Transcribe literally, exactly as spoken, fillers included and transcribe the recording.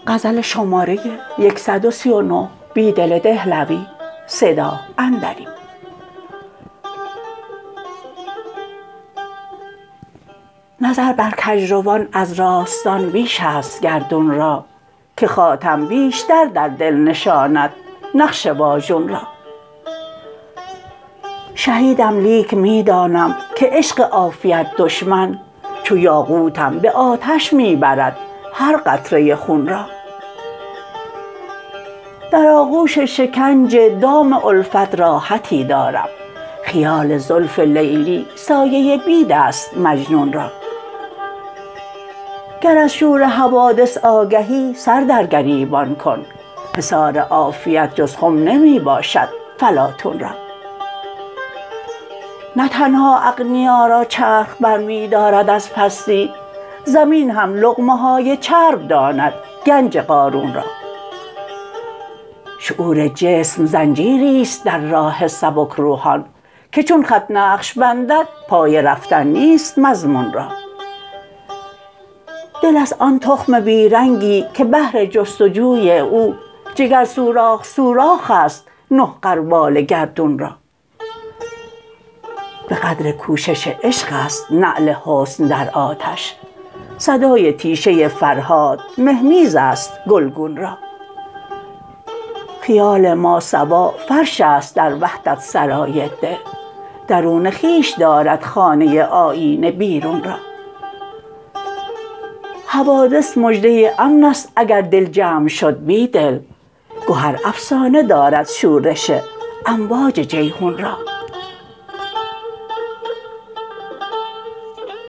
غزل شماره صد و سی و نه بیدل دهلوی صدا اندریم. نظر بر کجروان از راستان بیش است گردون را، که خاتم بیشتر در دل نشاند نقش واژون را. شهیدم لیک می دانم که عشق عافیت دشمن، چو یاقوتم به آتش می برد هر قطره خون را. در آغوش شکنج دام الفت راحتی دارم، خیال زلف لیلی سایه بید است مجنون را. گر از شور حوادث آگهی سر در گریبان کن، حصار عافیت جز خم نمی باشد فلاطون را. نه تنها اغنیا را چرخ برمی دارد از پستی، زمین هم لقمه های چرب داند گنج قارون را. شعور جسم زنجیری است در راه سبکروحان، که چون خط نقش بندد پای رفتن نیست مضمون را. دل است آن تخم بیرنگی که بهر جستجوی او، جگر سوراخ سوراخ است نه غربال گردون را. به قدر کوشش عشق است نعل حسن در آتش، صدای تیشه فرهاد مهمیز است گلگون را. خیال ماسوا فرش است در وحدت سرای دل، درون خویش دارد خانه آیینه بیرون را. حوادث مژده امن است اگر دل جمع شد بیدل، گهر افسانه دارد شورش امواج جیحون را.